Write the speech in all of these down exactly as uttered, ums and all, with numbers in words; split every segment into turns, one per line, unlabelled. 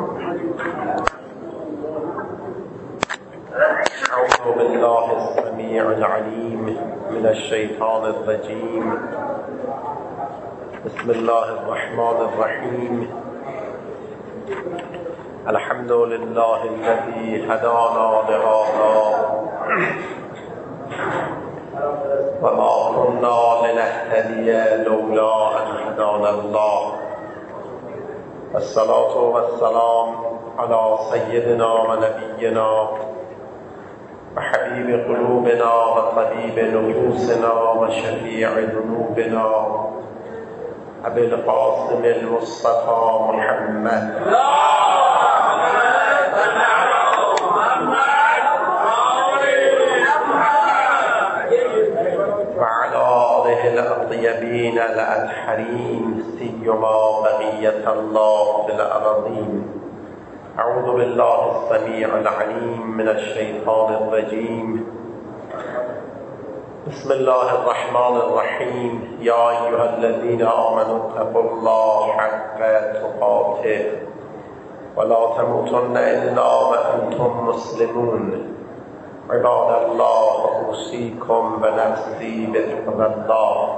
أعوذ بالله السميع العليم من الشيطان الرجيم. بسم الله الرحمن الرحيم. الحمد لله الذي هدانا لهذا وما كنا لنهتدي لولا أن هدانا الله. الصلاة والسلام على سيدنا ونبينا وحبيب قلوبنا وطبيب نفوسنا وشفيع ذنوبنا أبي القاسم المصطفى محمد وعلى آله الأطيبين الأطهرين سيما بقية الله في الأرضين. أعوذ بالله السميع العليم من الشيطان الرجيم. بسم الله الرحمن الرحيم. يا أيها الذين آمنوا اتقوا الله حق تقاته ولا تموتن إلا وأنتم مسلمون. عباد الله أوصيكم ونفسي بتقوى الله.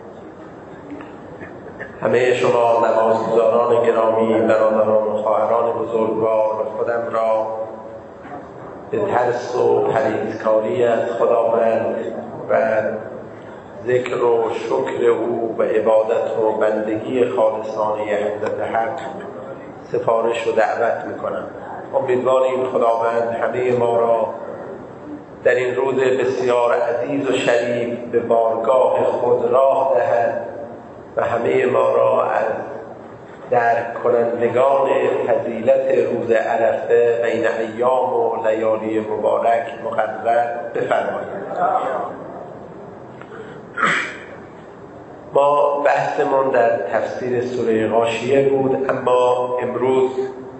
همه شما نمازگزاران گرامی، برادران و خواهران بزرگوار و خودم را به ترس و پرهیزکاری از خداوند و ذکر و شکر او و عبادت و بندگی خالصانه حضرت حق سفارش و دعوت میکنم. امیدواریم خداوند همه ما را در این روز بسیار عزیز و شریف به بارگاه خود راه دهد و همه ما را از درک کنندگان فضیلت روز عرفه بین ایام و لیالی مبارک مقرر بفرماید. ما بحثمون در تفسیر سوره غاشیه بود، اما امروز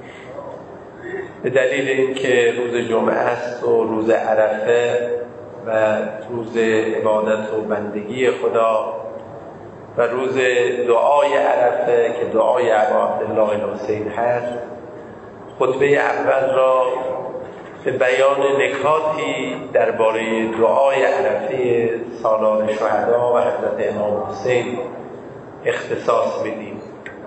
به دلیل اینکه روز جمعه است و روز عرفه و روز عبادت و بندگی خدا و روز دعای عرفه که دعای ابا عبدالله الحسین هست، خطبه اول را به بیان نکاتی درباره دعای عرفه سالار شهدا و حضرت امام حسین اختصاص میدیم.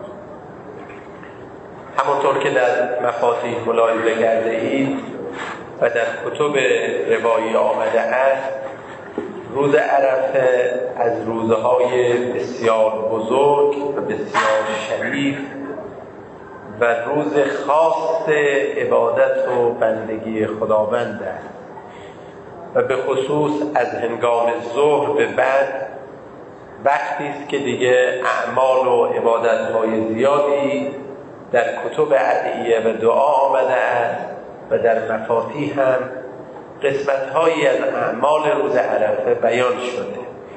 همانطور که در مفاتیح ملاحظه کرده اید و در کتب روایی آمده است، روز عرفه از روزهای بسیار بزرگ و بسیار شریف و روز خاص عبادت و بندگی خداوند است و به خصوص از هنگام ظهر به بعد وقتی است که دیگه اعمال و عبادت‌های زیادی در کتب ادعیه و دعا آمده است و در مفاتیح هم قسمت‌هایی از اعمال روز عرفه بیان شده.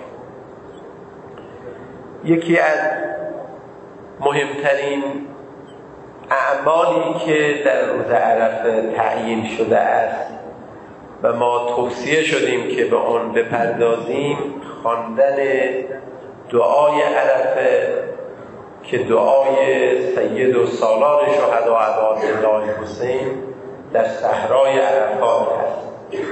یکی از مهمترین اعمالی که در روز عرفه تعیین شده است و ما توصیه شدیم که به آن بپردازیم، خواندن دعای عرفه که دعای سید و سالار شهدا ابا عبدالله حسین در صحرای عرفات است.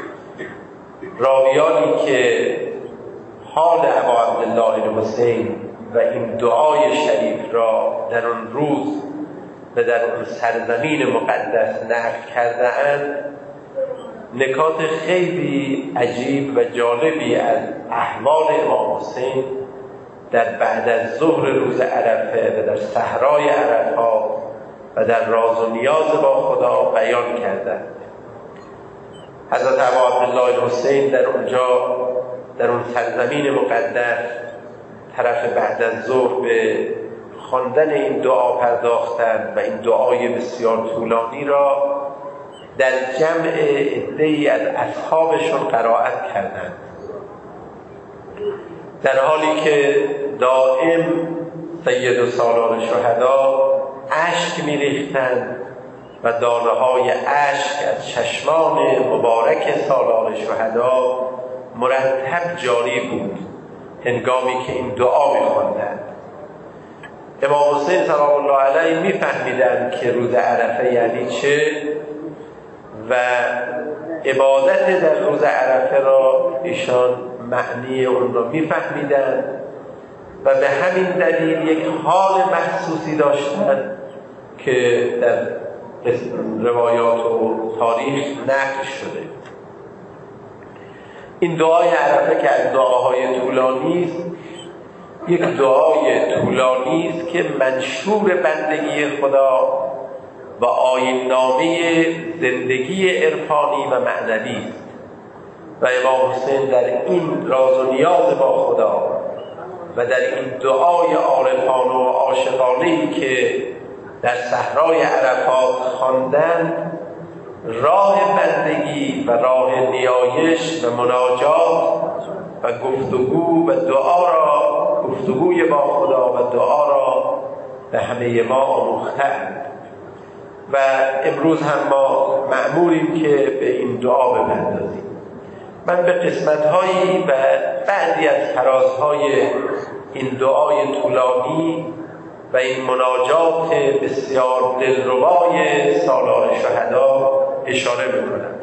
راویانی که حال ابا عبدالله حسین و این دعای شریف را در آن روز و در آن سرزمین مقدس نقل کرده اند، نکات خیلی عجیب و جالبی از احوال امام حسین در بعد از ظهر روز عرفه و در صحرای عرفات و در راز و نیاز با خدا بیان کردند. حضرت ابا عبدالله حسین در اونجا در اون سرزمین مقدس طرف بعد از ظهر به خواندن این دعا پرداختند و این دعای بسیار طولانی را در جمع عده‌ای از اصحابشون قرائت کردند، در حالی که دائم سید و سالار شهدا اشک می‌ریختند و دانه‌های اشک از چشمان مبارک سالار شهدا مرتب جاری بود هنگامی که این دعا می‌خواندند. امام حسین سلام الله علیه میفهمیدن که روز عرفه یعنی چه و عبادت در روز عرفه را ایشان معنی اون را میفهمیدن و به همین دلیل یک حال مخصوصی داشتن که در روایات و تاریخ نقل شده. این دعای عرفه که از دعاهای طولانی است، یک دعای طولانی است که منشور بندگی خدا و آیین‌نامه زندگی عرفانی و معنوی است و امام حسین در این راز و نیاز با خدا و در این دعای عارفانه و عاشقانه‌ای که در صحرای عرفات خواندند راه بندگی و راه نیایش و مناجات و گفتگو و دعا را گفتگوی با خدا و دعا را به همه ما آموختند و امروز هم ما مأموریم که به این دعا بپردازیم. من به قسمت‌هایی و بعضی از فرازهای این دعای طولانی و این مناجات بسیار دلربای سالار شهدا اشاره میکنم.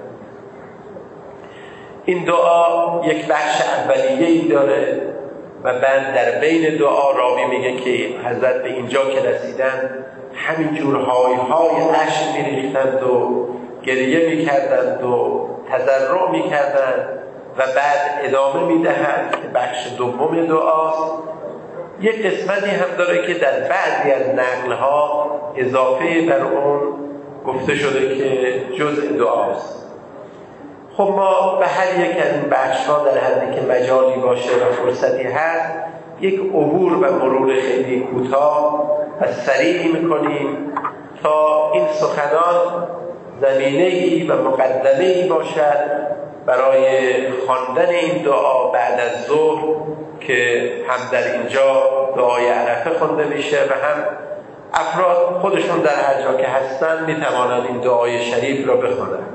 این دعا یک بخش اولیه‌ای داره و بعد در بین دعا راوی میگه که حضرت به اینجا که رسیدن همینجور های های اشک میریختند و گریه میکردند و تضرع میکردند و بعد ادامه میدهند که بخش دوم دعاست. یک قسمتی هم داره که در بعضی از نقل‌ها اضافه بر اون گفته شده که جزء دعاست. خب ما به هر یک از این بخش‌ها در حدی که مجالی باشه و فرصتی هست یک عبور و مرور خیلی کوتاه و سریع می‌کنیم تا این سخنان زمینه‌ای و مقدمه‌ای باشد برای خواندن این دعا بعد از ظهر که هم در اینجا دعای عرفه خوانده میشه و هم افراد خودشون در هر جا که هستن میتوانند این دعای شریف را بخوانند.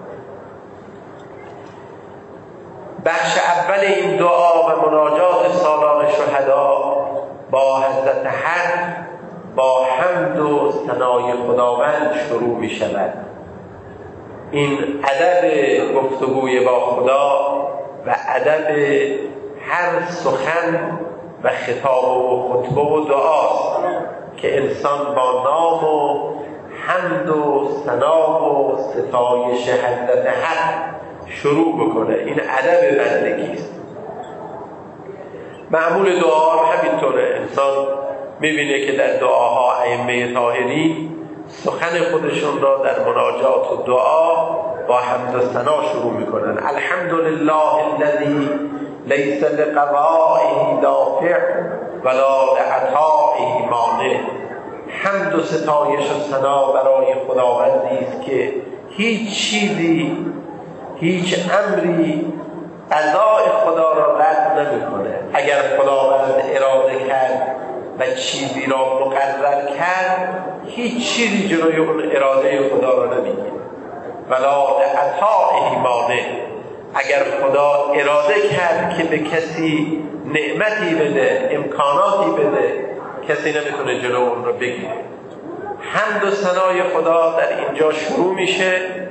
بخش اول این دعا و مناجات سالار شهدا با حضرت حق با حمد و ثنای خداوند شروع می شود. این ادب گفتگوی با خدا و ادب هر سخن و خطاب و خطبه و دعاست که انسان با نام و حمد و ثنا و ستایش حضرت حق شروع بکنه. این ادب بندگی است. معمول دعا همینطوره. انسان میبینه که در دعاها ائمه طاهرین سخن خودشون را در مناجات و دعا با حمد و ثنا شروع میکنن. الحمدلله الذی لیس لقضائه دافع ولا لعطائه مانع. حمد و ستایش و ثنا برای خداوندی است که هیچ چیزی هیچ امری قضای خدا را رد نمیکنه. اگر خداوند اراده کرد و چیزی را مقرر کرد هیچ چیزی جلوی اون اراده خدا را نمیگیره. ولا لعطائه مانع. اگر خدا اراده کرد که به کسی نعمتی بده، امکاناتی بده، کسی نمیتونه جلو اون رو بگیره. حمد و ثنای خدا در اینجا شروع میشه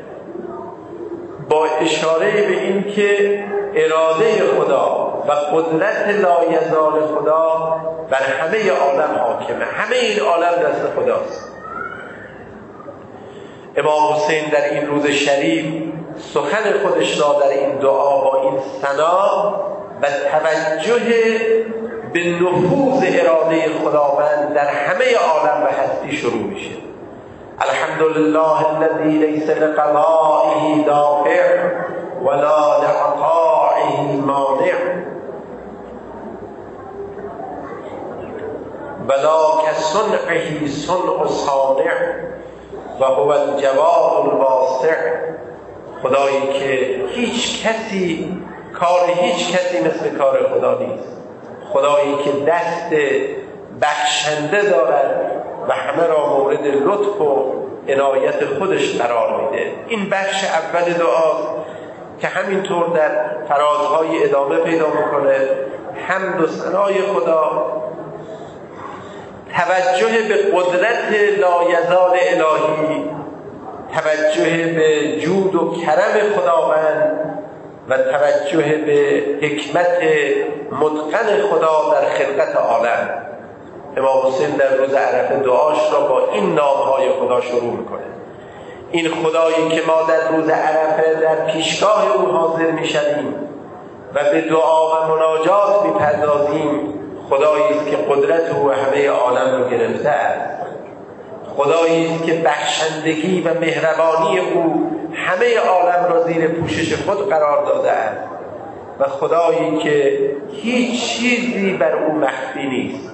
با اشاره به این که اراده خدا و قدرت لایزال خدا بر همه عالم حاکمه. همه این عالم دست خداست. امام حسین در این روز شریف سخن خودش را در این دعا با این ثنا و توجه به نفوذ اراده خداوند در همه عالم و هستی شروع میشه. الحمدلله الذی لیس لقضائه دافع ولا لعطائه مانع ولا كصنعه صنع صانع و هو الجواد الواسع. خدایی که هیچ کسی کار هیچ کسی مثل کار خدا نیست. خدایی که دست بخشنده دارد و همه را مورد لطف و عنایت خودش قرار میده. این بخش اول دعا که همینطور در فرازهای ادامه پیدا میکنه. حمد و ثنای خدا، توجه به قدرت لایزال الهی، توجه به جود و کرم خداوند و توجه به حکمت متقن خدا در خلقت عالم. امام حسین در روز عرفه دعاش را با این نامهای خدا شروع میکنه. این خدایی که ما در روز عرفه در پیشگاه او حاضر میشویم و به دعا و مناجات میپردازیم، خدایی است که قدرت او همه عالم را گرفته است، خدایی است که بخشندگی و مهربانی او همه عالم را زیر پوشش خود قرار داده است و خدایی که هیچ چیزی بر او مخفی نیست.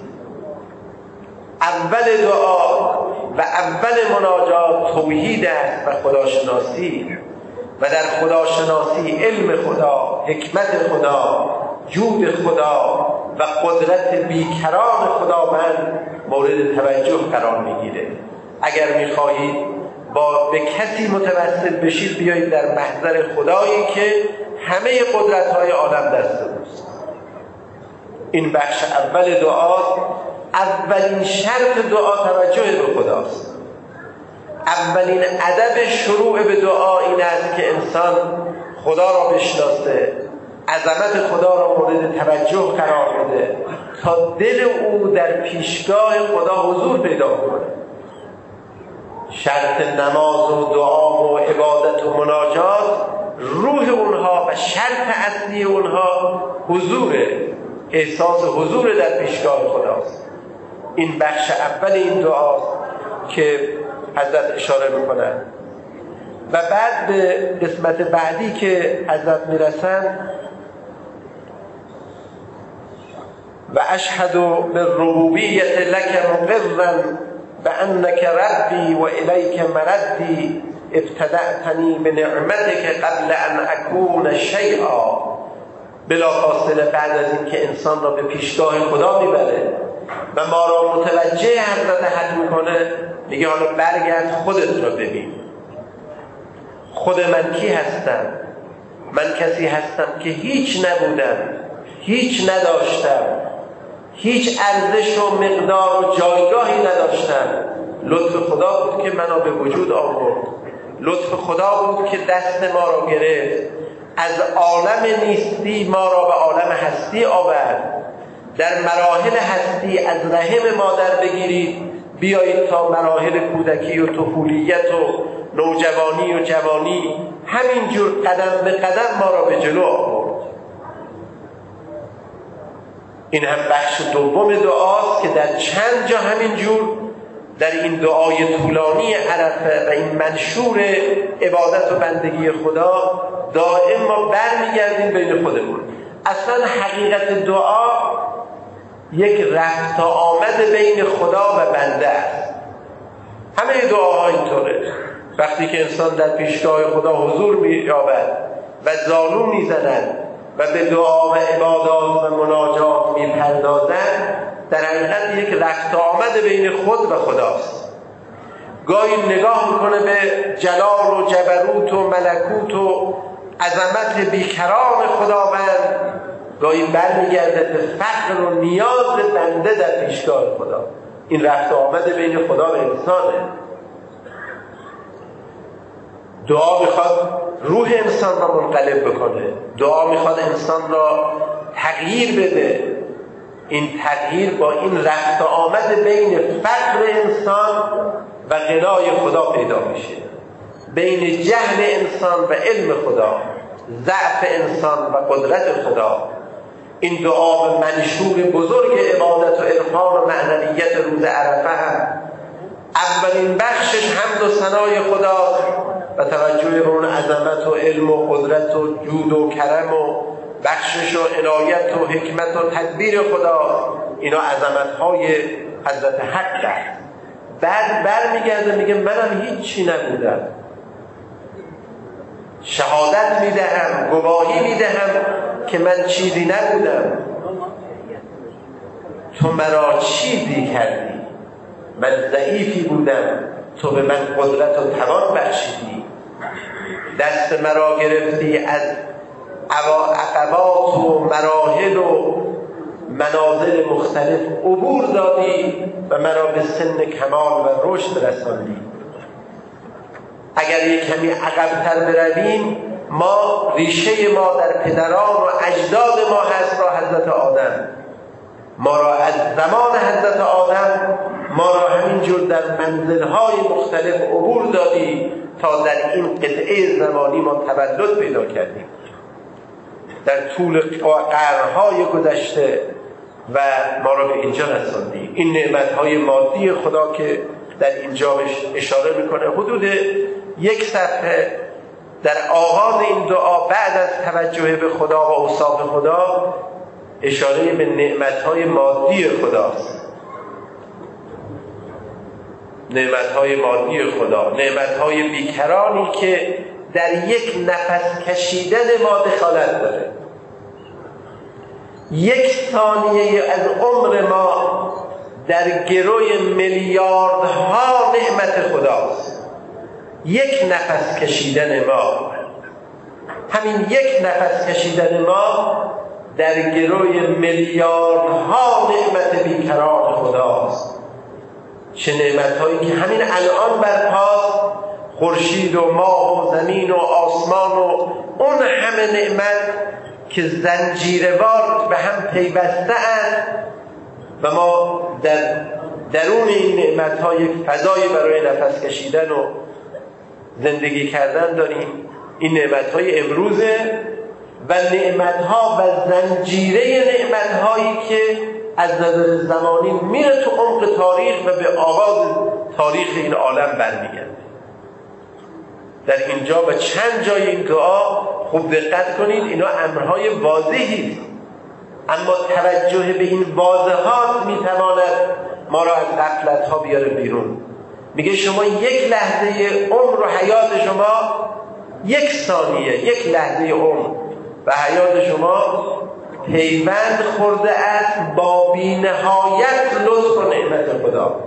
اول دعا و اول مناجات توحید است و خداشناسی و در خداشناسی علم خدا، حکمت خدا، جود خدا و قدرت بیکران خداوند مورد توجه قرار میگیره. اگر میخواهید با به کسی متوسل بشید، بیایید در محضر خدایی که همه قدرت‌های عالم دست اوست. این بخش اول دعا. اولین شرط دعا توجه به خداست. اولین ادب شروع به دعا این است که انسان خدا را بشناسه، عظمت خدا را مورد توجه قرار بده تا دل او در پیشگاه خدا حضور پیدا کنه. شرط نماز و دعا و عبادت و مناجات، روح اونها و شرط اصلی اونها حضوره، احساس حضور در پیشگاه خداست. این بخش اول این دعاست که حضرت اشاره میکنن و بعد به قسمت بعدی که حضرت میرسن و اشهد بالربوبیت لک مقرا بانک ربی و الیک مردی ابتدأتنی بنعمتک قبل ان اکون شیئا. بلافاصله بعد از این که انسان را به پیشگاه خدا میبره و ما را متوجه حضرت حق میکنه، میگه حالا برگرد خودت را ببین. خود من کی هستم؟ من کسی هستم که هیچ نبودم، هیچ نداشتم، هیچ ارزش و مقدار و جایگاهی نداشتم. لطف خدا بود که منو به وجود آورد، لطف خدا بود که دست ما را گرفت، از عالم نیستی ما را به عالم هستی آورد. در مراحل هستی از رحم مادر بگیرید بیایید تا مراحل کودکی و طفولیت و نوجوانی و جوانی، همینجور قدم به قدم ما را به جلو آورد. این هم بخش دوم دعاست که در چند جا همینجور در این دعای طولانی عرفه و این منشور عبادت و بندگی خدا دائم ما برمیگردیم بین خودمون. اصلا حقیقت دعا یک رفت آمد بین خدا و بنده است. همه دعاها اینطوره. وقتی که انسان در پیشگاه خدا حضور می‌یابد و زانو می‌زند و به دعا و عبادات و مناجات می‌پردازد، در حقیقت یک رفت آمد بین خود و خداست. گاهی نگاه میکنه به جلال و جبروت و ملکوت و عظمت بیکران خداوند، گاهی برمیگرده به فقر و نیاز بنده در پیشگاه خدا. این رفت آمد بین خدا و انسانه. دعا میخواد روح انسان را منقلب بکنه، دعا میخواد انسان را تغییر بده. این تغییر با این رفت آمد بین فقر انسان و غنای خدا پیدا میشه، بین جهل انسان و علم خدا، ضعف انسان و قدرت خدا. این دعا و منشور بزرگ عبادت و عرفان و معنویت روز عرفه هم اولین بخشش حمد و ثنای خدا و توجه به اون عظمت و علم و قدرت و جود و کرم و بخشش و عنایت و حکمت و تدبیر خدا. اینا عظمت‌های حضرت حق است. بعد برمیگرده میگه منم هیچی نبودم، شهادت میدهم، گواهی میدهم که من چیزی نبودم، تو مرا چیزی کردی، من ضعیفی بودم، تو به من قدرت و توان بخشیدی، دست مرا گرفتی، از عقبات و مراحل و منازل مختلف عبور دادی و مرا به سن کمال و رشد رساندی. اگر یک کمی عقب‌تر برویم، ما ریشه ما در پدران و اجداد ما هست را حضرت آدم. ما را از زمان حضرت آدم ما را همینجور در منزل‌های مختلف عبور دادی تا در این قطعه زمانی ما تولد پیدا کردیم. در طول قرن‌های گذشته و ما را به اینجا رساندی. این نعمت‌های مادی خدا که در اینجا اشاره میکنه حدود یک صفحه در آغاز این دعا بعد از توجه به خدا و اوصاف خدا اشاره به نعمت‌های مادی خداست. نعمت‌های مادی خدا، نعمت‌های بیکرانی که در یک نفس کشیدن ما دخالت داره. یک ثانیه از عمر ما در گروی میلیاردها نعمت خداست. یک نفس کشیدن ما، همین یک نفس کشیدن ما در گروی میلیاردها نعمت بیکران خداست. چه نعمت‌هایی که همین الان برپاست، خورشید و ماه و زمین و آسمان و اون همه نعمت که زنجیروار به هم پیوسته اند و ما در درون این نعمت‌ها یک فضایی برای نفس کشیدن و زندگی کردن داریم. این نعمت‌های امروزه و نعمت‌ها و زنجیره نعمت‌هایی که از نظر زمانی میره تو عمق تاریخ و به آغاز تاریخ این عالم برمیگرده. در اینجا و چند جای این دعا خوب دقت کنید، اینا امرهای واضحی است، اما توجه به این واضحات میتواند ما را از غفلت‌ها بیاره بیرون. میگه شما یک لحظه عمر و حیات شما، یک ثانیه، یک لحظه عمر و حیات شما پیوند خورده است با بی‌نهایت لطف و نعمت خدا.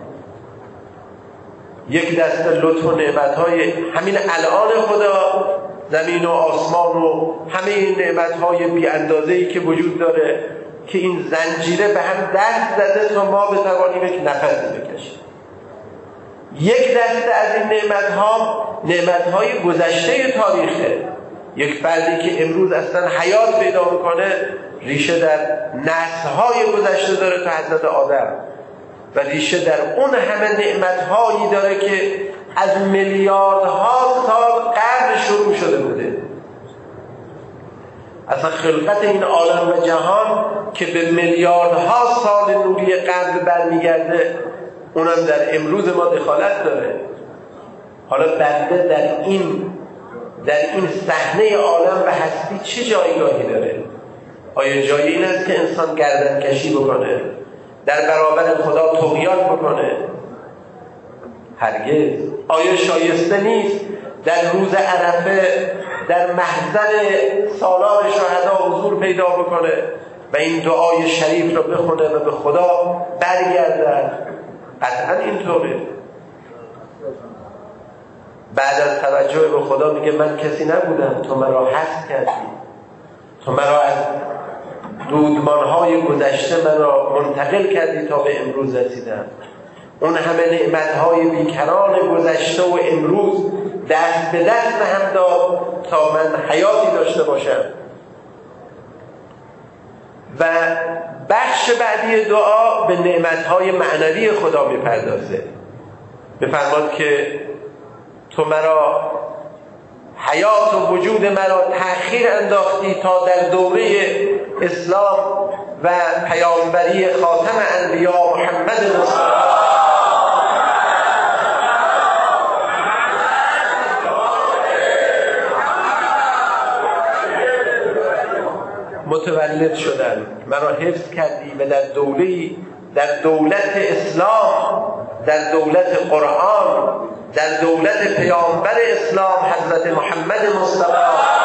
یک دسته لطف و نعمت‌های همین الان خدا، زمین و آسمان و همه این نعمت‌های بی اندازه‌ای که وجود داره که این زنجیره به هم دست زده تا ما بتوانیم یک نفس بکشیم. یک دسته از این نعمت‌ها نعمت‌های گذشته تاریخه. یک فردی که امروز اصلا حیات پیدا میکنه ریشه در نسل‌های گذشته داره تا حضرت آدم و ریشه در اون همه نعمت‌هایی داره که از میلیاردها سال قبل شروع شده بوده. اصلا خلقت این عالم و جهان که به میلیاردها سال نوری قبل برمیگرده، اونم در امروز ما دخالت داره. حالا بنده در این در این صحنه عالم و هستی چه جایگاهی داره؟ آیا جای این است که انسان گردن کشی بکنه، در برابر خدا طغیان بکنه؟ هرگز. آیا شایسته نیست در روز عرفه در محضر سالار شهدا حضور پیدا بکنه و این دعای شریف رو بخونه و به خدا برگردد؟ قطعا اینطوره. بعد از توجه به خدا میگه من کسی نبودم، تو مرا هست کردی، تو مرا از دودمانهای گذشته مرا منتقل کردی تا به امروز رسیدم. اون همه نعمتهای بیکران گذشته و امروز دست به دست هم داد تا من حیاتی داشته باشم. و بخش بعدی دعا به نعمتهای معنوی خدا میپردازه. میفرماد که تو مرا حیات و وجود مرا تأخیر انداختی تا در دوره اسلام و پیامبری خاتم انبیا محمد مصطفی متولد شدن، مرا حفظ کردی و در دوله‌ای، در دولت اسلام، در دولت قرآن، در دولت پیامبر اسلام حضرت محمد مصطفی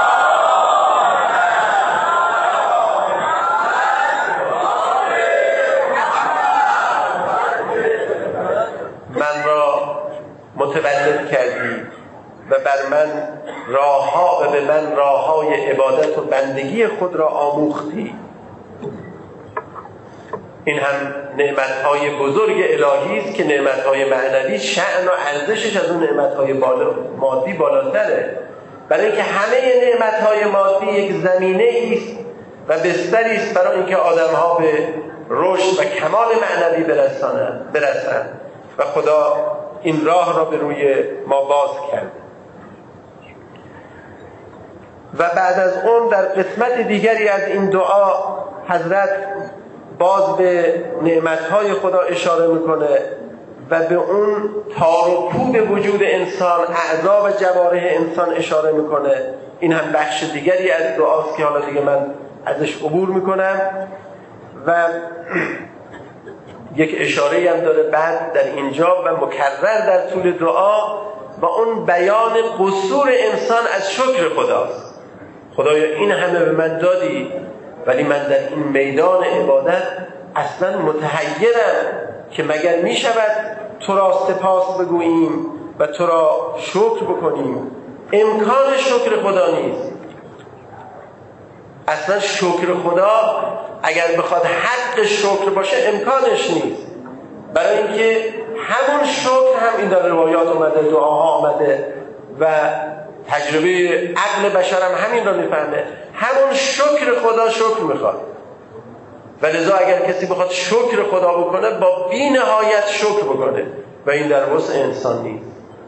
من را متولد کردی و بر من راهها و به من راههای عبادت و بندگی خود را آموختی. این هم نعمتهای بزرگ الهی است که نعمتهای معنوی شأن و ارزشش از اون نعمتهای بالا مادی بالاتره، برای اینکه همه نعمتهای مادی یک زمینه است و بستری است برای اینکه آدم‌ها به رشد و کمال معنوی برسانند برسند و خدا این راه را به روی ما باز کرد. و بعد از اون در قسمت دیگری از این دعا حضرت باز به نعمتهای خدا اشاره میکنه و به اون تار و پود وجود انسان، اعضا و جوارح انسان اشاره میکنه. این هم بخش دیگری از دعاست که حالا دیگه من ازش عبور میکنم و یک اشاره هم داره بعد در اینجا و مکرر در طول دعا و اون بیان قصور انسان از شکر خداست. خدایا این همه به من دادی ولی من در این میدان عبادت اصلا متحیرم که مگر می شود تو را سپاس بگوییم و تو را شکر بکنیم. امکان شکر خدا نیست. اصلا شکر خدا اگر بخواد حق شکر باشه امکانش نیست، برای اینکه همون شکر هم این در روایات اومده، دعاها آمده و تجربه عقل بشر هم همین را میفهمه. همون شکر خدا شکر میخواد و لذا اگر کسی بخواد شکر خدا بکنه با بی نهایت شکر بکنه و این در وسع انسان نیست.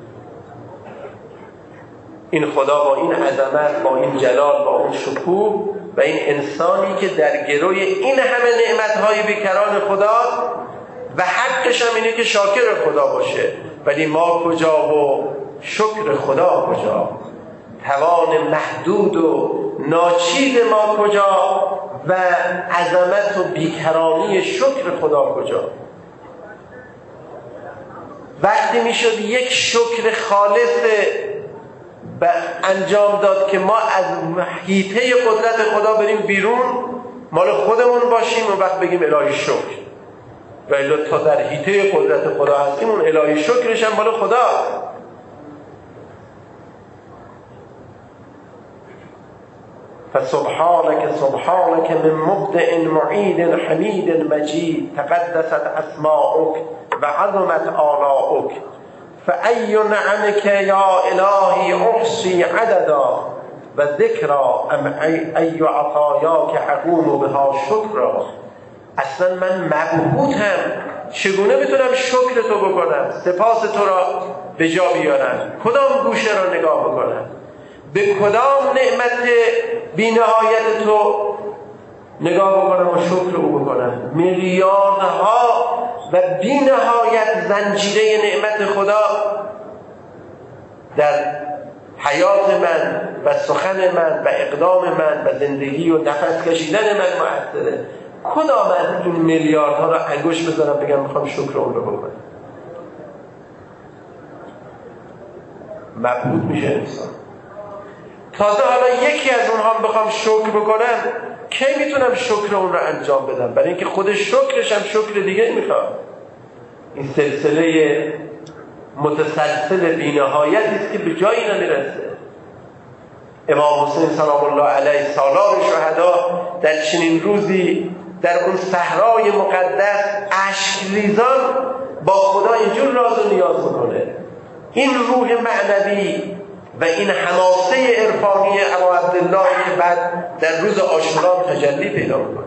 این خدا با این عظمت، با این جلال، با اون شکوه و این انسانی که در گروی این همه نعمتهای بیکران خدا و حقش هم اینه که شاکر خدا باشه، ولی ما کجا و شکر خدا کجا؟ توان محدود و ناچیز ما کجا و عظمت و بیکرانی شکر خدا کجا؟ وقتی میشد یک شکر خالص انجام داد که ما از حیطه قدرت خدا بریم بیرون، مال خودمون باشیم و وقت بگیم الهی شکر، و الا تا در حیطه قدرت خدا هستیم اون الهی شکرش هم مال خدا. فسبحانك سبحانك من مبدع معيد حميد مجيد تقدست أسماؤك وعظمت آلاؤك فأي نعمك يا إلهي أحصي عددا وذكرى أم أي عطاياك أقوم بها شكرا. اصلا من مبهوتم، چگونه بتونم شکر تو بکنم، سپاس تو را به جا بیارم، کدام گوشه را نگاه بکنم، به کدام نعمت بی نهایت تو نگاه بکنم و شکر او بکنم. میلیاردها و بی نهایت زنجیره نعمت خدا در حیات من و سخن من و اقدام من و زندگی و نفس کشیدن من مؤثره. کدام از این میلیاردها را انگشت بزنم بگم میخوام شکر اون رو بکنم؟ مبهوت میشه انسان. تازه حالا یکی از اونها بخوام شکر بکنم، کی میتونم شکر اون رو انجام بدم؟ برای اینکه خود شکرش هم شکر دیگه میخواد. این سلسله متسلسل بی‌نهایتی است که به جایی نمیرسه. امام حسین سلام الله علیه سالار شهدا در چنین روزی در اون صحرای مقدس اشک ریزان با خدا اینجور راز و نیاز میکنه. این روح معنوی و این حماسه عرفانی ابا عبدالله که بعد در روز عاشورا تجلی پیدا میکنه.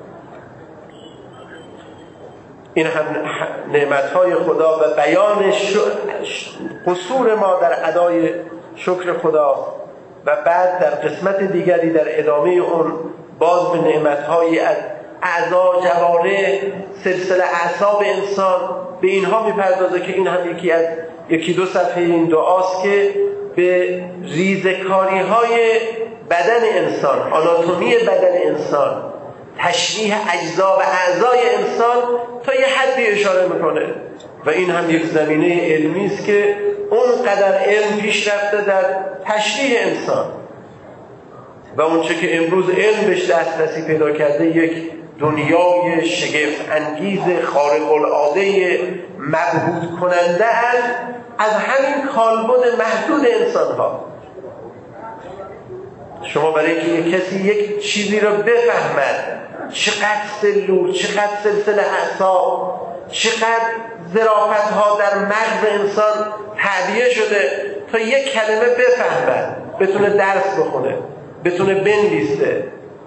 این هم نعمتهای خدا و بیان قصور ما در ادای شکر خدا و بعد در قسمت دیگری در ادامه اون باز به نعمتهای از اعضا، جوارح، سلسله اعصاب انسان به اینها میپردازه که این هم یکی از یکی دو صفحه این دعاست که به ریزکاری های بدن انسان، آناتومی بدن انسان، تشریح اجزا و اعضای انسان تا یه حدی اشاره میکنه و این هم یک زمینه علمی است که اونقدر علم پیش رفته در تشریح انسان و اونچه که امروز علم بهش دسترسی پیدا کرده یک دنیای شگفت انگیز خارق العاده مبهوت کننده است از همین کالبد محدود انسان ها. شما برای اینکه یک کسی یک چیزی رو بفهمد، چقدر سلول، چقدر سلسله اعصاب، چقدر ظرافت ها در مغز انسان تعبیه شده تا یک کلمه بفهمد، بتونه درس بخونه، بتونه بنویسه.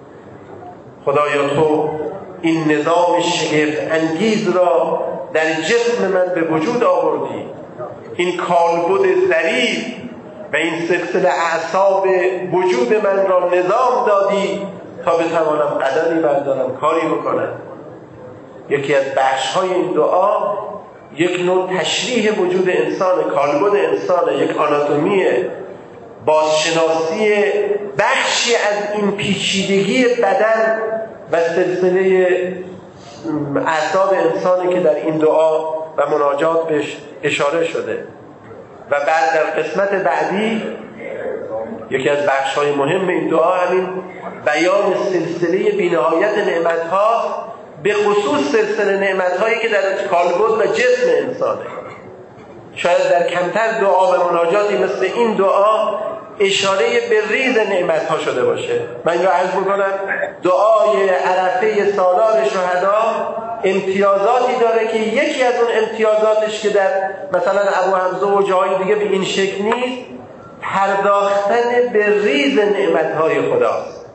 خدایا تو این نظام شگفت انگیز را در جسم من به وجود آوردی، این کالبد ظریف و این سلسله اعصاب وجود من را نظام دادی تا بتوانم قدمی بردارم، کاری بکنم. یکی از بخش‌های این دعا یک نوع تشریح وجود انسان، کالبد انسان، یک آناتومی، بازشناسی بخشی از این پیچیدگی بدن و سلسله اعصاب انسانی که در این دعا و مناجات بهش اشاره شده. و بعد در قسمت بعدی یکی از بخش‌های مهم این دعا همین بیان سلسله بی‌نهایت نعمت‌ها، به خصوص سلسله نعمت‌هایی که در کالبد و جسم انسانه. شاید در کمتر دعا و مناجاتی مثل این دعا اشاره به ریز نعمت‌ها شده باشه. من این رو عرض می‌کنم دعای عرفه سالار شهدا امتیازاتی داره که یکی از اون امتیازاتش که در مثلا ابو حمزه و جای دیگه به این شکل نیست، پرداختن به ریز نعمت‌های خداست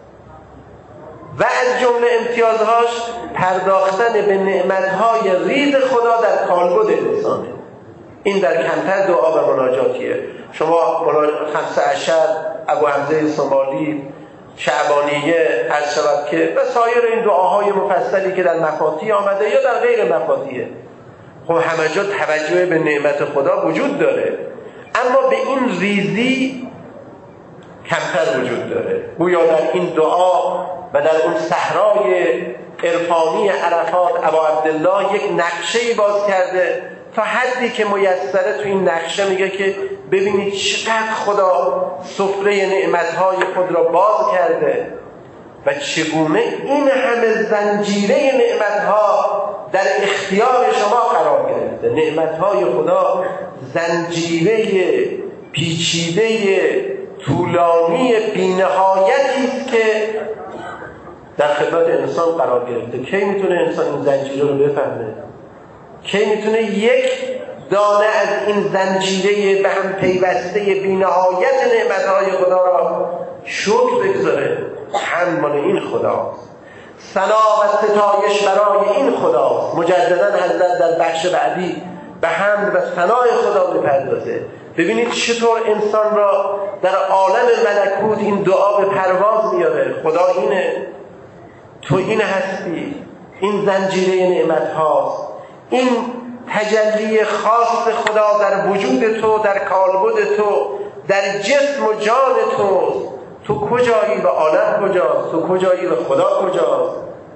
و از جمله امتیازهاش پرداختن به نعمت‌های ریز خدا در کالبد انسانه. این در کمتر دعا و مناجاتیه. شما خمسه عشر، ابو حمزه سومالی، شعبانیه، عرض شود که و سایر این دعاهای مفصلی که در مفاتیح آمده یا در غیر مفاتیح، خب همه جا توجه به نعمت خدا وجود داره، اما به این ریزی کمتر وجود داره. گویا در این دعا و در اون صحرای عرفانی عرفات ابا عبدالله یک نقشه‌ای باز کرده تا حدی که میسره. تو این نقشه میگه که ببینید چقدر خدا سفره نعمتهای خود را باز کرده و چگونه این همه زنجیره نعمتها در اختیار شما قرار گرفته. نعمتهای خدا زنجیره پیچیده طولانی بی‌نهایتی است که در خدمت انسان قرار گرفته. کی میتونه انسان این زنجیره رو بفهمه؟ کی میتونه یک دانه از این زنجیره به هم پیوسته بی‌نهایت نعمتهای خدا را شکر بگذاره؟ حمد مال این خداست، ثنا و ستایش برای این خداست. مجددا حضرت در بخش بعدی به حمد و ثنای خدا میپردازه. ببینید چطور انسان را در عالم ملکوت این دعا به پرواز میاره. خدا اینه، تو این هستی، این زنجیره نعمت هاست، این تجلی خاص خدا در وجود تو، در کالبد تو، در جسم و جان تو. تو کجایی و عالم کجاست؟ تو کجایی و خدا کجاست؟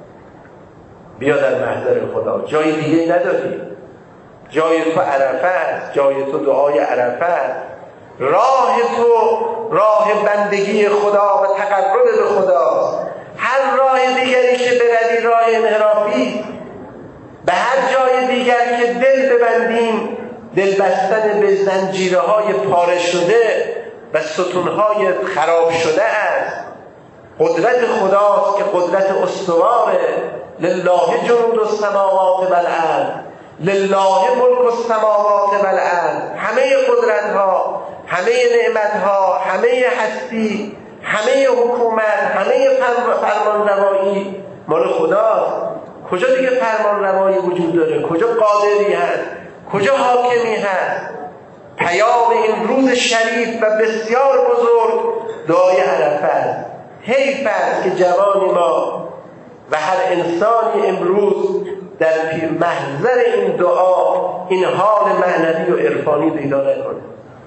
بیا در محضر خدا. جای دیگه نداری. جای تو عرفه است، جای تو دعای عرفه است. راه تو راه بندگی خدا و تقرب به خداست. هر راه دیگری که بروی راه انحرافی. به هر جای دیگر که دل ببندیم، دل بستن به زنجیره های پاره شده و ستونهای خراب شده است. قدرت خداست که قدرت استواره. لله جنود السماوات والارض، لله ملک السماوات والارض. همه قدرت ها، همه نعمت ها، همه هستی، همه حکومت، همه فرمان روایی مال خداست. کجا دیگه فرمان روایی وجود داره؟ کجا قادری هست؟ کجا حاکمی هست؟ پیام این روز شریف و بسیار بزرگ دعای عرفه است. حیف است که جوانی ما و هر انسانی امروز در محضر این دعا این حال معنوی و عرفانی پیدا نکنه.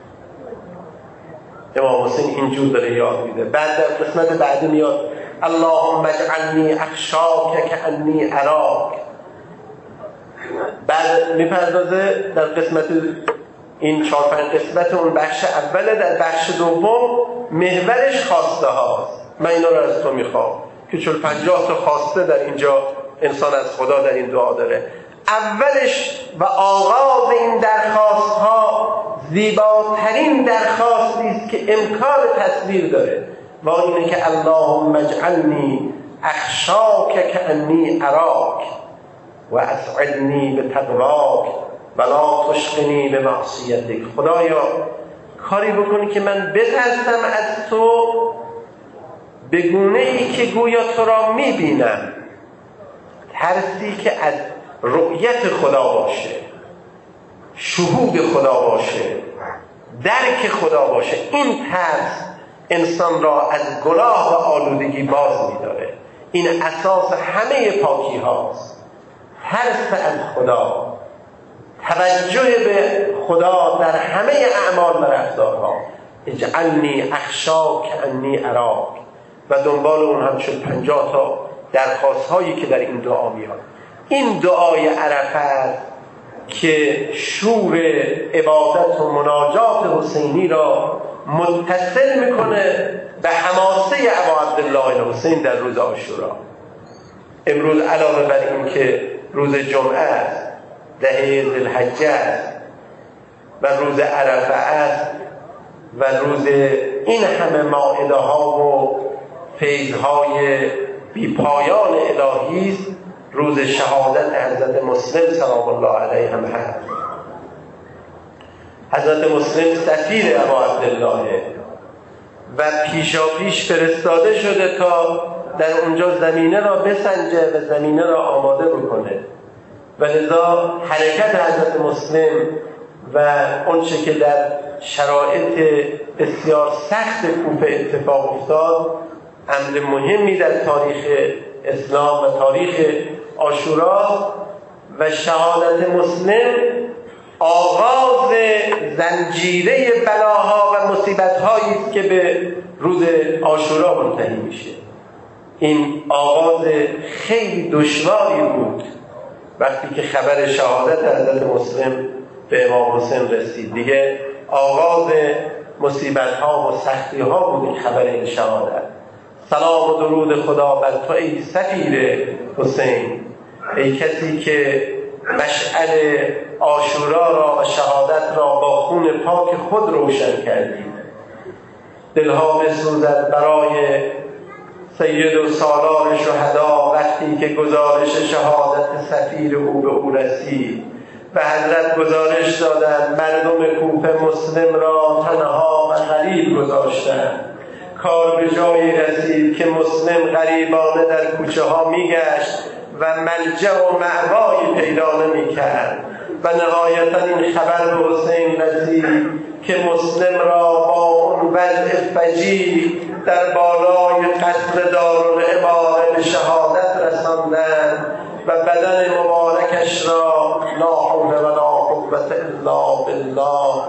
امام حسین اینجور داره یاد میده. بعد در قسمت بعدی میاد اللهم اجعلنی اخشاک کأنی اراک. بعد میپردازه در قسمت این چهار پنج قسمت اون بخش اوله. در بخش دوم محورش خواسته هاست. من اینا رو از تو میخوام که چون پنجاه تا خواسته در اینجا انسان از خدا در این دعا داره. اولش و آغاز این درخواست ها زیباترین درخواستی است که امکان تصویر داره. و اینه که اللهم اجعلنی اخشاک کانی اراک و اسعدنی به تقواک و لا تشقنی به معصیتک. خدایا کاری بکنی که من بترسم از تو به گونه ای که گویا تو را میبینم، ترسی که از رؤیت خدا باشه، شهود خدا باشه، درک خدا باشه. این ترس انسان را از گناه و آلودگی باز می‌داره. این اساس همه پاکی هاست. ترس از خدا، توجه به خدا در همه اعمال و رفتارها. اجعلنی اخشاک انی اراک. و دنبال اون هم شد پنجاه تا درخواست هایی که در این دعا میاد. این دعای عرفات که شور عبادت و مناجات حسینی را متصل میکنه به حماسه ابا عبدالله الحسین در روز عاشورا. امروز علاوه بر این که روز جمعه است، ده ذوالحجه است و روز عرفه است و روز این همه مائده ها و فیضهای بی پایان الهی است، روز شهادت حضرت مسلم سلام الله علیه هم هست. حضرت مسلم سفیر ابا عبدالله و پیشا پیش فرستاده شده تا در اونجا زمینه را بسنجه و زمینه را آماده بکنه و لذا حرکت حضرت مسلم و اونچه که در شرایط بسیار سخت کوفه اتفاق افتاد امر مهمی در تاریخ اسلام و تاریخ عاشورا و شهادت مسلم آغاز زنجیره بلاها و مصیبت‌هایی است که به روز عاشورا منتهی میشه. این آغاز خیلی دشواری بود وقتی که خبر شهادت حضرت مسلم به امام حسین رسید. دیگه آغاز مصیبت‌ها و سختی‌ها بود این خبر این شهادت. سلام و درود خدا بر تو ای سفیر حسین، ای کسی که مشعل عاشورا را و شهادت را با خون پاک خود روشن کردی. دلها بسوزد برای سید و سالار شهدا وقتی که گزارش شهادت سفیر او به او رسید و حضرت گزارش دادند مردم کوفه مسلم را تنها و غریب گذاشتند. کار به جایی رسید که مسلم غریبانه در کوچه ها میگشت و ملجأ و مأوایی پیدا نمی کرد و نهایتا این خبر به حسین رسید که مسلم را با اون وضع فجیع در بالای قصر دارالعماره به شهادت رساندند و بدن مبارکش را لا حول ولا قوة الا بالله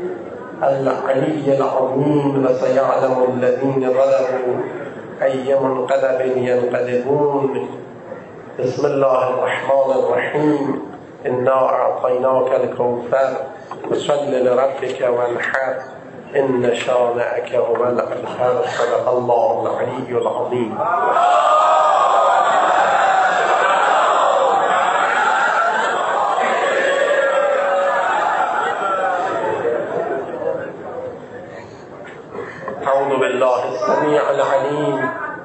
العلی العظیم و سیعلم الذین ظلموا ای منقلب ینقلبون. بسم الله الرحمن الرحیم انا اعطیناک الکوثر فصل لربک وانحر ان شانئک هو الابتر. صدق الله العلی العظیم. اعوذ بالله السمیع العلیم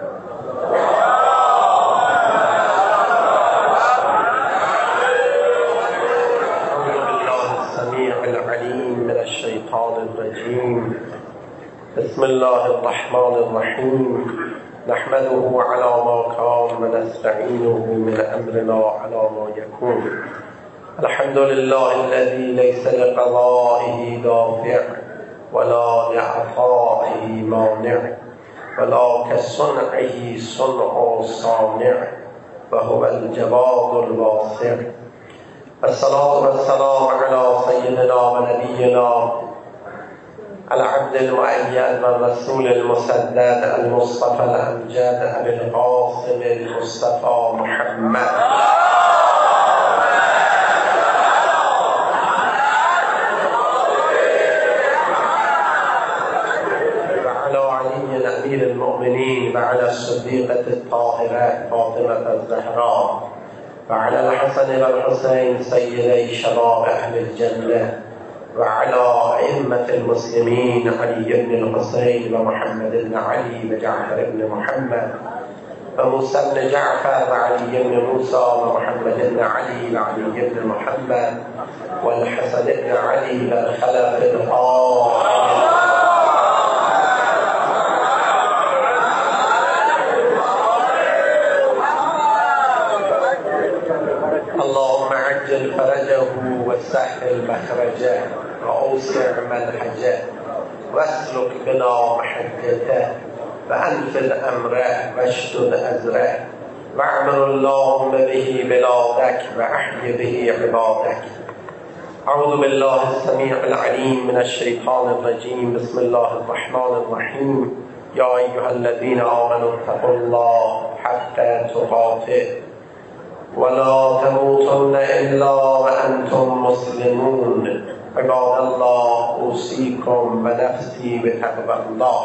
من الشیطان الرجیم. بسم الله الرحمن الرحیم نحمده على ما كان و نستعینه من امرنا على ما يكون. الحمد لله الذي ليس لقضائه دافع ولا لعطائه مانع ولا كصنعه صنع صانع وهو الجواد الواسع. الصلاة والسلام على سيدنا ونبينا العبد المؤيد والرسول المسدد المصطفى الأمجد أبي القاسم المصطفى محمد وعلى علي أمير المؤمنين وعلى الصديقة الطاهرة فاطمة الزهراء وعلى الحسن والحسين سيدي شباب أهل الجنة وعلى أئمة المسلمين علي بن الحسين ومحمد بن علي وجعفر بن محمد وموسى بن جعفر وعلي بن موسى ومحمد بن علي وعلي بن محمد والحسن بن علي والخلف الآخرين. اللهم عجل فرجه وسهل مخرجه وأوسع منهجه واسلك بنا محجته وأنفذ أمره واشدد أزره واعمر اللهم به بلادك وأحي به عبادك. أعوذ بالله السميع العليم من الشيطان الرجيم. بسم الله الرحمن الرحيم. يا أيها الذين آمنوا اتقوا الله حق تقاته ولا تموتن إلا وأنتم مسلمون. عباد الله أوصيكم ونفسي بتقوى الله.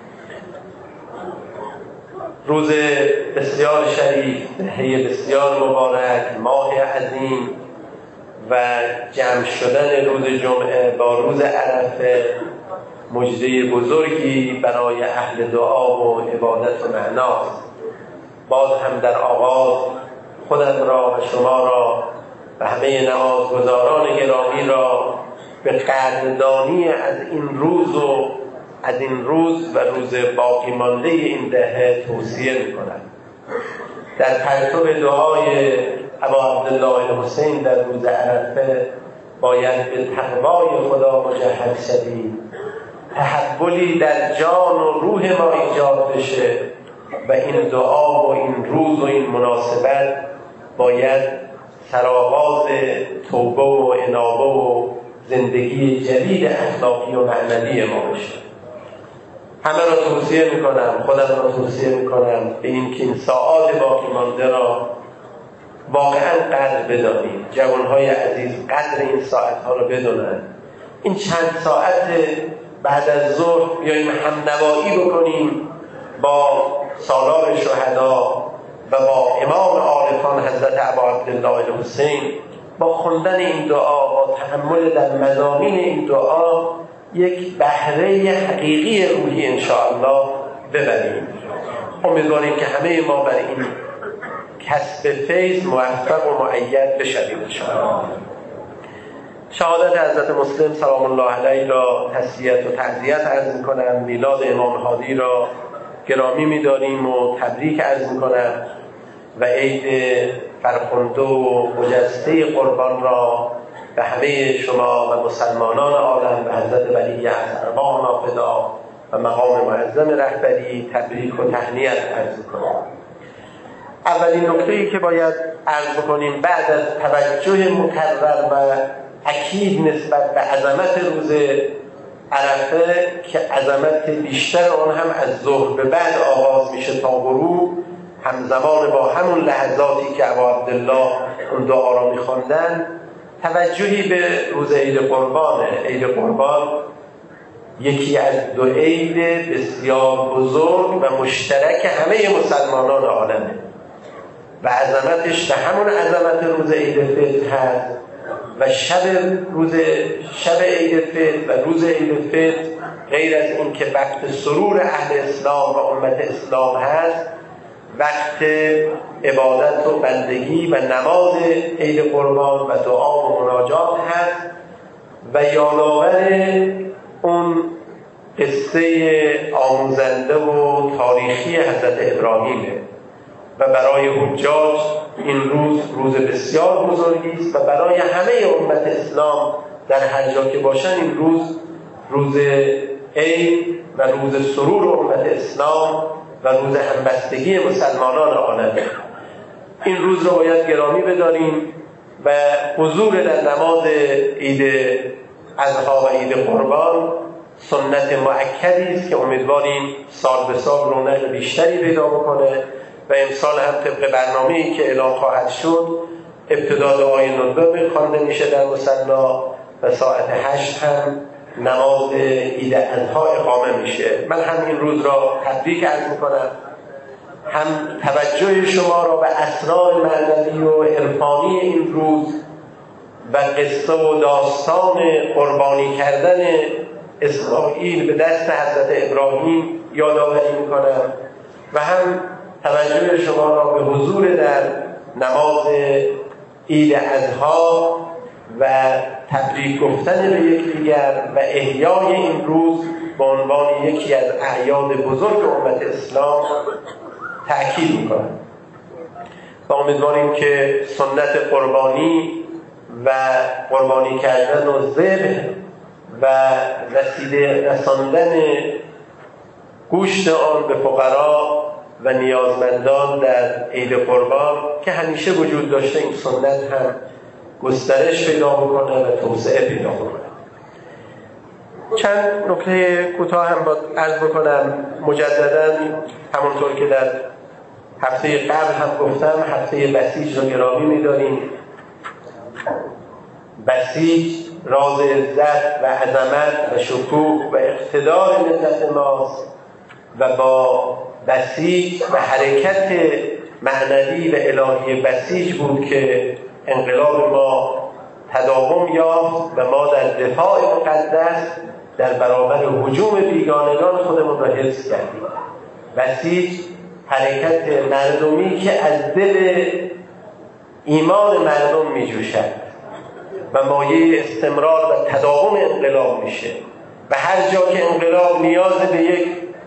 روز بسیار شریف، دهه بسیار مبارک، ماه عظیم و جمع شدن روز جمعه با روز عرفه مژده بزرگی برای اهل دعا و عبادت و معناست. باز هم در آغاز خودم را و شما را و همه نمازگزاران گرامی را به قدردانی از این روز و از این روز و روز باقی مانده این دهه توصیه می‌کنم. در پرتو دعای ابا عبدالله الحسین در روز عرفه باید به تقوای خدا مجهز شویم، تحولی در جان و روح ما ایجاد بشه و این دعا و این روز و این مناسبت باید سرآغاز توبه و انابه و زندگی جدید اخلاقی و معنوی ما بشه. همه را توصیه میکنم، خودم را توصیه میکنم به این که این ساعات باقی مانده را واقعا قدر بدانیم. جوانهای عزیز قدر این ساعتها را بدونن. این چند ساعت بعد از ظهر بیاییم هم نوایی بکنیم با سالار شهدا و با امام عارفان حضرت ابا عبدالله الحسین، با خوندن این دعا، با تحمل در مضامین این دعا یک بهره حقیقی روحی انشاءالله ببریم. امیدواریم که همه ما بر این کسب فیض موفق و مؤید بشویم انشاءالله. شهادت حضرت مسلم سلام الله علیه را تسلیت و تعزیت عرض می‌کنم. میلاد امام هادی را گرامی می‌داریم و تبریک عرض می‌کنم و عید فرخنده و مجسده قربان را به همه شما و مسلمانان عالم و حضرت ولی عصر ارواحنا فدا و مقام معظم رهبری تبریک و تهنیت عرض کنم. اولین نکته‌ای که باید عرض بکنیم بعد از توجه مکرر و اکید نسبت به عظمت روز عرفه که عظمت بیشتر آن هم از ظهر به بعد آغاز میشه تا غروب، همزمان با همون لحظاتی که ابا عبدالله اون دعا را می‌خواندن، توجهی به روز عید قربانه. عید قربان یکی از دو عید بسیار بزرگ و مشترک همه مسلمانان عالمه و عظمتش به همون عظمت روز عید فطر هست و شب روز شب عید فطر و روز عید فطر غیر از این که وقت سرور اهل اسلام و امت اسلام هست، وقت عبادت و بندگی و نماز عید قربان و دعا و مناجات هست و یادآور اون قصه آموزنده و تاریخی حضرت ابراهیمه و برای حجاج این روز روز بسیار بزرگی است و برای همه امت اسلام در هر جا که باشن این روز روز عید و روز سرور امت اسلام و روز همبستگی مسلمانان عالم. این روز را باید گرامی بداریم و حضور در نماز عید اضحی و عید قربان سنت مؤکدی است که امیدواریم سال به سال رونق بیشتری پیدا بکنه و امسال هم طبق برنامه‌ای که اعلام خواهد شد ابتدا دعای ندبه خوانده میشه در مصلی و ساعت هشت هم نماز عید اضحی اقامه میشه. من هم این روز را تبریک عرض میکنم، هم توجه شما را به اسرار معنوی و عرفانی این روز و قصه و داستان قربانی کردن اسماعیل به دست حضرت ابراهیم یادآوری میکنم و هم توجه شما را به حضور در نماز عید اضحی و تبریک گفتن به یکدیگر و احیای این روز به عنوان یکی از اعیاد بزرگ امت اسلام تأکید میکنم و امیدواریم که سنت قربانی و قربانی کردن و ذبح و رسیده رساندن گوشت آن به فقرا و نیازمندان در عید قربان که همیشه وجود داشته این سنت هم گسترش پیدا بکنه و توسعه پیدا بکنه. چند نکته کوتاه هم باید عرض بکنم. مجددا همونطور که در هفته قبل هم گفتم هفته بسیج رو گرامی می‌داریم. بسیج راز عزت و عظمت و شکوه و اقتدار ملت ماست و با بسیج و حرکت معنوی و الهی بسیج بود که انقلاب ما تداوم یافت و ما در دفاع مقدس در برابر هجوم بیگانگان خودمون را حفظ کردیم. بسیج حرکت مردمی که از دل ایمان مردم می جوشد و مایه استمرار و تداوم انقلاب میشه و هر جا که انقلاب نیاز به یک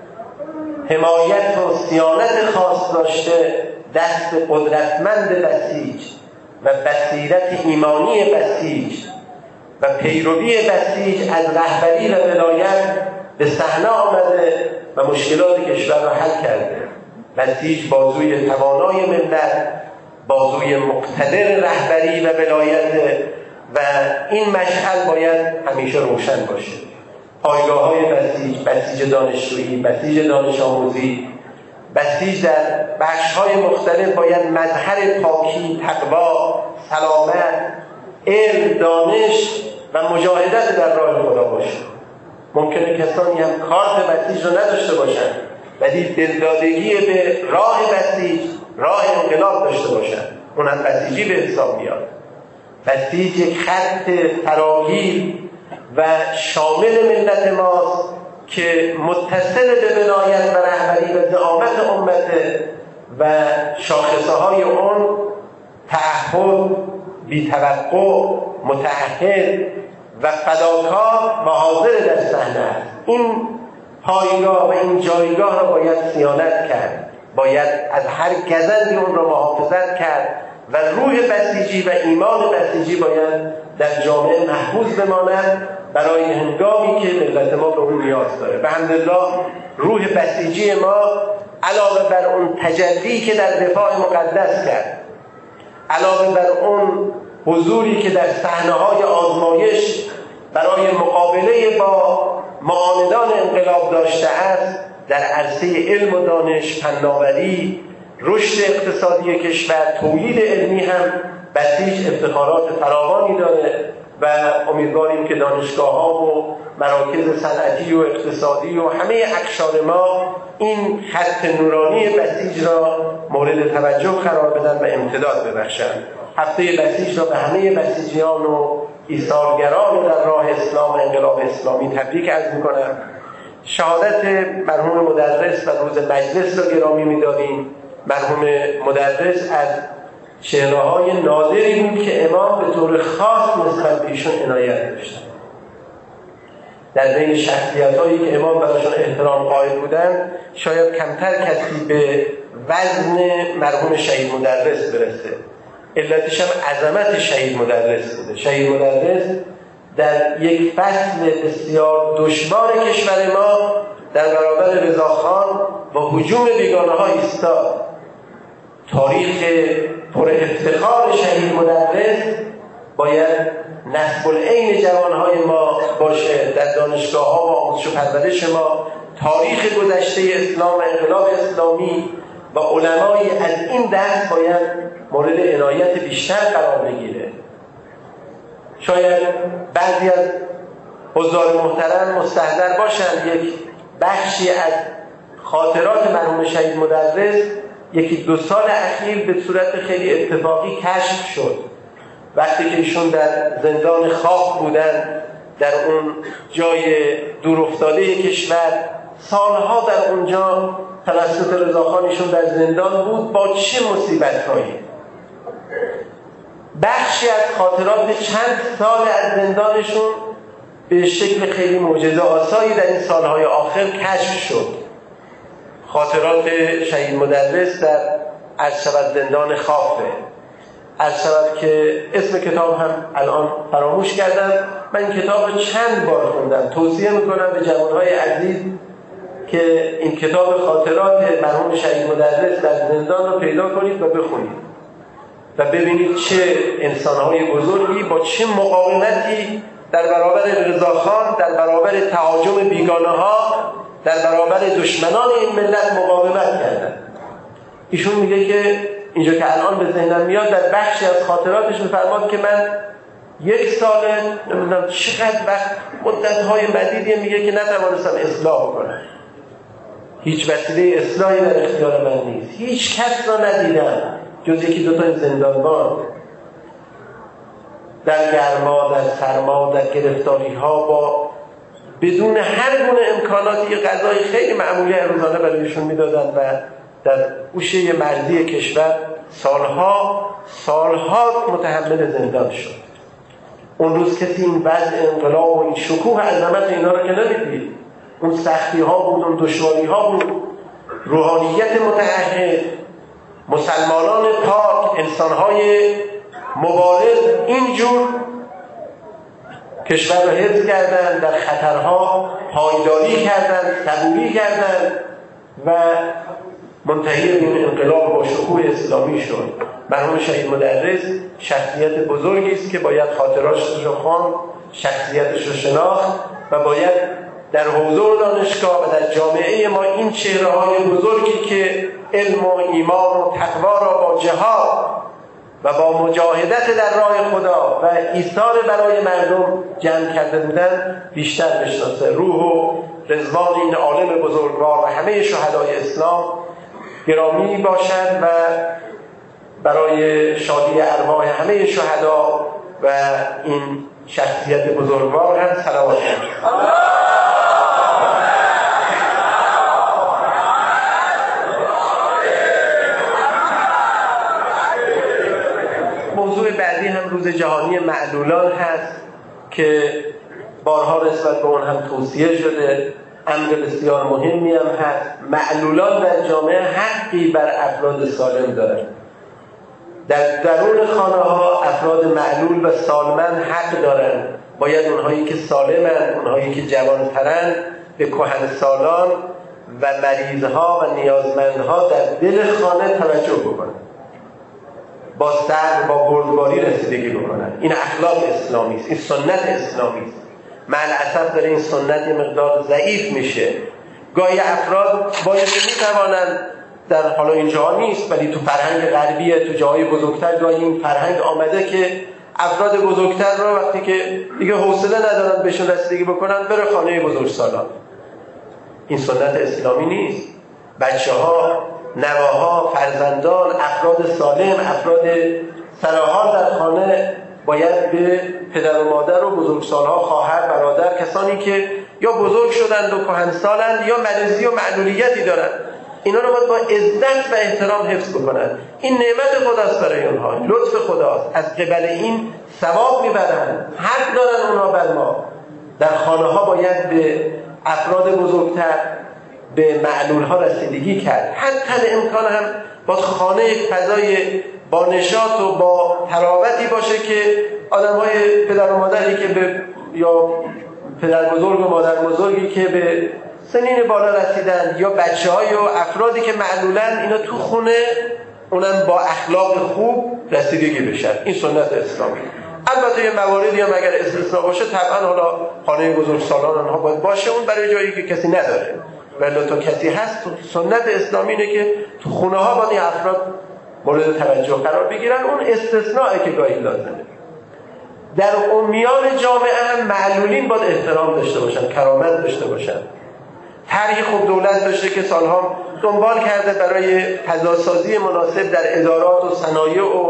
حمایت و صیانت خاص داشته دست قدرتمند بسیج و بصیرت ایمانی بسیج و پیروی بسیج از رهبری و ولایت به صحنه آمده و مشکلات کشور را حل کرده. بسیج بازوی توانای ملت، بازوی مقتدر رهبری و ولایت و این مشعل باید همیشه روشن باشه. پایگاه های بسیج، بسیج دانشجویی، بسیج دانش آموزی، بسیج در بخش های مختلف باید مظهر پاکی، تقوا، سلامت، علم، دانش و مجاهدت در راه خدا باشه. ممکنه کسانی هم کارت بسیج رو نداشته باشن ولی دلدادگی به راه بسیج، راه انقلاب داشته باشن، اون هم بسیجی به حساب میاد. بسیج یک خط فراگیر و شامل ملت ماست که متصل به ولایت و رهبری و زعامت امت و شاخصه های اون تعهد، بی‌توقع، متعهد و فداکار و حاضر در صحنه است. این پایگاه و این جایگاه را باید صیانت کرد، باید از هر گزندی اون را محافظت کرد و روح بسیجی و ایمان بسیجی باید در جامعه محفوظ بماند برای هنگامی که ملت ما به اون نیاز داره. بحمدالله روح بسیجی ما علاوه بر اون تجلی که در دفاع مقدس کرد، علاوه بر اون حضوری که در صحنه‌های آزمایش برای مقابله با معاندان انقلاب داشته است، در عرصه علم و دانش، فناوری، رشد اقتصادی کشور، تولید علمی هم بسیج افتخارات فراوانی داره و امیدواریم که دانشگاه‌ها و مراکز صنعتی و اقتصادی و همه اقشار ما این خط نورانی بسیج را مورد توجه قرار بدن و امتداد ببخشند. هفته بسیج را به همه بسیجیان و ایثارگران در راه اسلام و انقلاب اسلامی تبریک عرض می‌کنم. شهادت مرحوم مدرس و روز مجلس را گرامی می‌داریم. مرحوم مدرس از چهره‌های نادری بود که امام به طور خاص نسبت به ایشون عنایت داشتن. در بین شخصیت‌هایی که امام براشون احترام قائل بودن شاید کمتر کسی به وزن مرحوم شهید مدرس برسه. علتش هم عظمت شهید مدرس بوده. شهید مدرس در یک فصل بسیار دشوار کشور ما در برابر رضاخان با هجوم بیگانه ها ایستاد. تاریخ پر افتخار شهید مدرس باید نسب العین جوانهای ما باشه. در دانشگاه ها و آموزش و پرورش ما تاریخ گذشته اسلام و انقلاب اسلامی و علمای از این دست باید مورد عنایت بیشتر قرار بگیره. شاید بعضی از حضار محترم مستحضر باشند یک بخشی از خاطرات مرحوم شهید مدرس یکی دو سال اخیر به صورت خیلی اتفاقی کشف شد وقتی که ایشون در زندان خاک بودن، در اون جای دورافتاده کشور، سالها در اونجا توسط رضاخان ایشون در زندان بود، با چه مصیبت‌هایی. بخشی از خاطرات چند سال از زندانشون به شکل خیلی معجزه آسایی در این سالهای آخر کشف شد. خاطرات شهید مدرس در عرض شود زندان خافه. عرض شود که اسم کتاب هم الان فراموش کردم. من این کتاب رو چند بار خوندم. توصیه میکنم به جوانهای عزیز که این کتاب خاطرات مرحوم شهید مدرس در زندان رو پیدا کنید و بخونید و ببینید چه انسانهای بزرگی با چه مقاومتی در برابر رضاخان، در برابر تهاجم بیگانه ها، در برابر دشمنان این ملت مقاومت کردن. ایشون میگه که اینجا که الان به ذهنم میاد، در بخشی از خاطراتش میفرماد که من یک سال نمیدونم چقدر وقت مدت‌های مدیدی میگه که نتوانستم اصلاح کنم. هیچ وسیله اصلاحی در اختیار من نیست. هیچ کس را ندیدم جز یکی دو تا زندانبان در گرما، در سرما، در گرفتاری ها، با بدون هر گونه امکاناتی یه غذای خیلی معمولی روزانه برایشون میدادن و در گوشه مرزی کشور سالها سالها متحمل زندان شد. اون روز کسی این وضع انقلاب و این شکوه عظمت اینا رو که نمیدید. اون سختی ها بود، اون دشواری ها بود. روحانیت متعهد، مسلمانان پاک، انسانهای مبارز اینجور کشور رو حفظ کردن، در خطرها پایداری کردن، صبوری کردن و منتهی به این انقلاب با شکوه اسلامی شد. مرحوم شهید مدرس شخصیت بزرگی است که باید خاطراتش رو خواند، شخصیتش رو شناخت و باید در حوزه و دانشگاه و در جامعه ما این چهره‌های بزرگی که علم و ایمان و تقوا را با جهاد و با مجاهدت در راه خدا و ایثار برای مردم جمع کرده بودن بیشتر بشناسه. روح و رضوان این عالم بزرگوار و همه شهدای اسلام گرامی باشد و برای شادی ارواح همه شهدا و این شخصیت بزرگوار هم صلوات موضوع بعدی هم روز جهانی معلولان هست که بارها نسبت به اون هم توصیه شده. امر بسیار مهمی هم هست. معلولان در جامعه حقی بر افراد سالم دارند. در درون خانه ها افراد معلول و سالمند حق دارند. باید اونهایی که سالمند، اونهایی که جوانترند به کهنسالان و مریضها و نیازمندها در دل خانه توجه بکنند، با صبر، با بردباری رسیدگی بکنند. این اخلاق اسلامی است، این سنت اسلامی است. مع الاسف داره این سنت یه مقدار ضعیف میشه. گاهی افراد باید میتوانند، در حالا اینجا نیست ولی تو فرهنگ غربیه، تو جاهای بزرگتر گاهی این فرهنگ آمده که افراد بزرگتر رو وقتی که دیگه حوصله ندارن بهشون رسیدگی بکنن بره خانه بزرگسالان. این سنت اسلامی نیست. بچه ها، نواها، فرزندان، افراد سالم، افراد سرحال در خانه باید به پدر و مادر و بزرگسالها، خواهر، برادر، کسانی که یا بزرگ شدند و کهنسالند یا مریضی و معلولیتی دارند، اینا رو باید با عزت و احترام حفظ بکنند. این نعمت خداست برای اونها، لطف خداست. از قبل این ثواب میبرند، حق دارن اونها بر ما. در خانه ها باید به افراد بزرگتر، به معلول ها رسیدگی کرد. حتی به امکان هم باید خانه یک فضای با نشاط و با تراوتی باشه که آدم های پدر و مادری که به یا پدر بزرگ و مادر بزرگی که به سنین بالا رسیدن یا بچه های و افرادی که معلولن، اینا تو خونه اونم با اخلاق خوب رسیدگی بشن. این سنت اسلامی. البته یه مواردی هم اگر استثناء باشه طبعا حالا خانه بزرگسالان اونها باید باشه، اون برای جایی که کسی نداره. ولی تا کسی هست، سنت اسلامی اینه که تو خونه ها باید این افراد مورد توجه قرار بگیرن. اون استثناءه که گاهی لازمه. در میان جامعه هم معلولین باید احترام داشته باشن، کرامت داشته باشن. طرحی خوب دولت داشته که سالها دنبال کرده برای فضاسازی مناسب در ادارات و صنایع و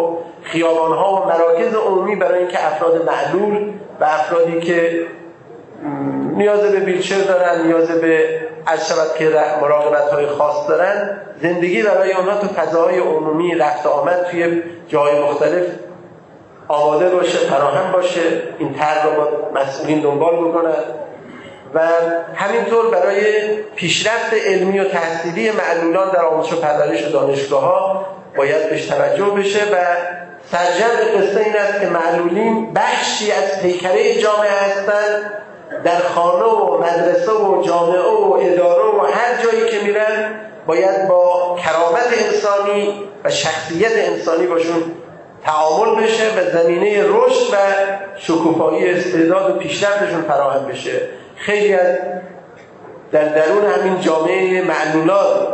خیابان‌ها و مراکز عمومی برای اینکه افراد معلول و افرادی که نیاز به ویلچر دارن، نیاز به عرض شود که مراقبت‌های خاص دارن، زندگی برای اونها تو فضاهای عمومی رفت آمد توی جای مختلف آماده باشه، فراهم باشه. این طرح رو با مسئولین دنبال بکنن و همینطور برای پیشرفت علمی و تحصیلی معلولان در آموزش و پرورش و دانشگاه‌ها باید بهش توجه بشه و سرجم قصه این است که معلولین بخشی از پیکره جامعه هستند. در خانه و مدرسه و جامعه و اداره و هر جایی که میرن باید با کرامت انسانی و شخصیت انسانی باشون تعامل بشه و زمینه رشد و شکوفایی استعداد و پیشرفتشون فراهم بشه. خیلی از در درون همین جامعه معلولان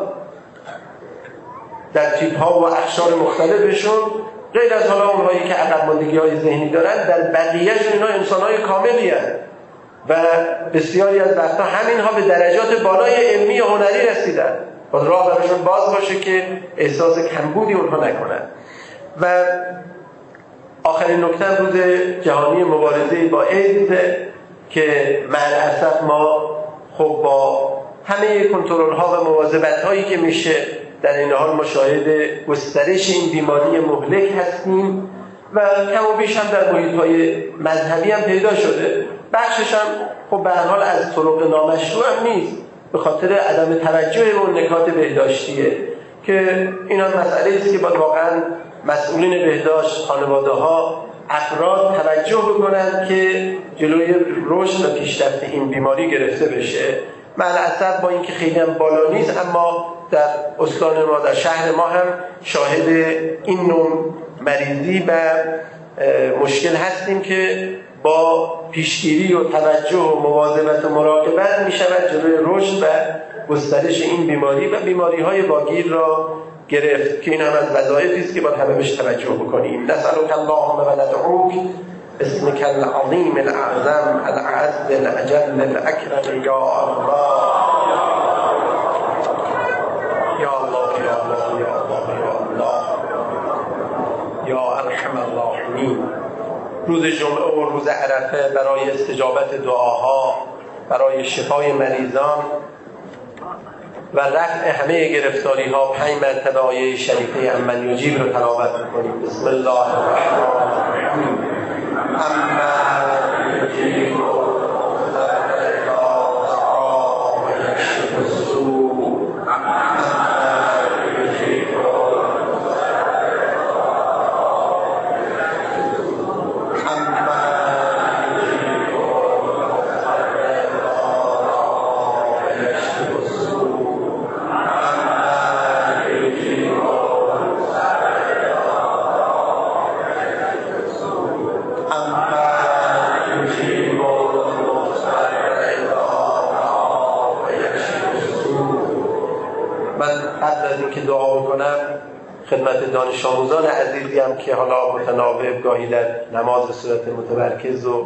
در تیپ‌ها و اقشار مختلفشون، غیر از حالا اونهایی که عقب ماندگی‌های ذهنی دارن، در بقیه‌شون اینا انسان‌های کاملی هستند و بسیاری از وقتا همینها به درجات بالای علمی و هنری رسیدن. باید راه براشون باز باشه که احساس کمبودی اونها نکنن. و آخرین نکته روز جهانی مبارزه با ایدز که معل‌اسف ما خب با همه کنترل ها و مواظبت هایی که میشه در این حال مشاهد گسترش این بیماری مهلک هستیم و کم و بیش هم در محیط های مذهبی هم پیدا شده. بخشش هم خب به هر حال از طرق نامشروع هم نیست، به خاطر عدم توجه به اون نکات بهداشتیه که اینا مسئله است که باید واقعا مسئولین بهداشت، خانواده ها، افراد توجه بکنن که جلوی رشد و پیشرفت این بیماری گرفته بشه. معل‌اسف با اینکه خیلی هم بالا نیست، اما در استان ما، در شهر ما هم شاهد این نوع مریضی و مشکل هستیم که با پیشگیری و توجه و مواظبت و مراقبت می شود جلوی رشد و گسترش این بیماری و بیماری های واگیر را گرفت که این هم از وظایفی است که باید همه بهش توجه بکنیم. نسألک اللهم و ندعوک اسمک العظیم الاعظم الأعز الأجل الأكرم یا الله یا الله یا الله یا الله یا الله یا ارحم الراحمین. روز جمعه و روز عرفه برای استجابت دعاها، برای شفای مریضان و رفع همه گرفتاری ها پنج مرتبه آیه شریفه امن یجیب رو تلاوت می‌کنیم. بسم الله الرحمن الرحیم. امن یجیب خدمت دانش آموزان عزیزی هم که حالا متناوب گاهی در نماز به صورت متمرکز و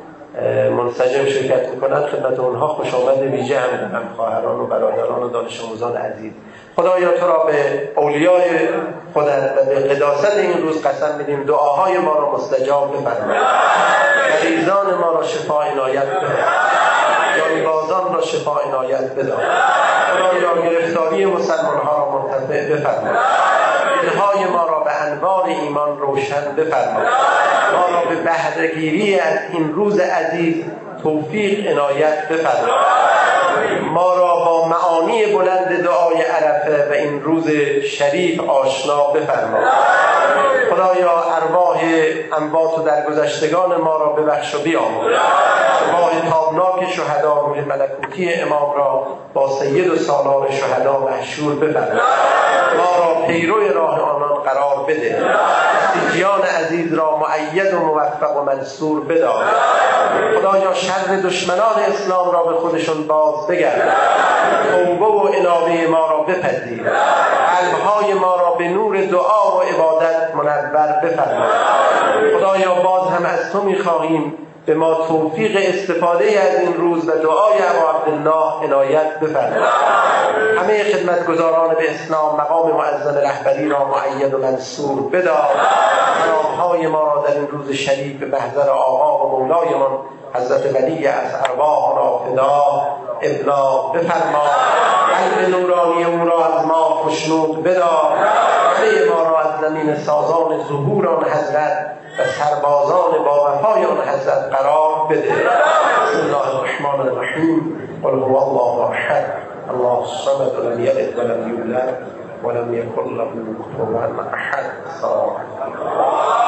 منسجم شرکت میکنند، خدمت اونها خوش آمد ویژه هم دارم. خواهران و برادران و دانش آموزان عزیز، خدایا تو را به اولیای خودت و به قداست این روز قسم میدیم دعاهای ما را مستجاب بفرما، مریضان ما را شفا عنایت بده، جانبازان را شفا عنایت بده، خدایا گرفتاری مسلمان ها را مرتفع بفرما، دلهای ما را به انوار ایمان روشن بفرما، ما را به بهره‌گیری از این روز عزیز توفیق عنایت بفرما، ما را با معانی بلند دعای عرفه و این روز شریف آشنا بفرما. خدایا ارواح اموات و درگذشتگان ما را ببخش و بیامرز، ارواح تابناک شهدا روح ملکوتی امام را با سید و سالار شهدا محشور بفرما، ما را پیرو راه آنان قرار بده، سیدیان عزیز را مؤید و موفق و منصور بدار. خدایا شر دشمنان اسلام را به خودشون باز بگردان، توبه و انابه ما را بپذیر، قلبهای ما را به نور دعا و عبادت منور بفرما. خدایا باز هم از تو می‌خواهیم به ما توفیق استفاده از این روز و دعای ابا عبدالله عنایت بفرما. همه خدمت خدمتگزاران به اسلام مقام معظم رهبری را مؤید و منصور بدار. سلامهای ما را در این روز شریف به محضر آقا و مولایمان حضرت ولی از ارواحنا فدا ابلاغ بفرما. قلب نورانی او را از ما خوشنود بدار. همه ما را از زمین سازان ظهوران حضرت و سربازان با وفایان حضرت قرار بده. بسم الله الرحمن الرحیم. قل هو الله احد الله الصمد لم یلد ولم یولد ولم یکن له کفوا احد. السلام علیکم.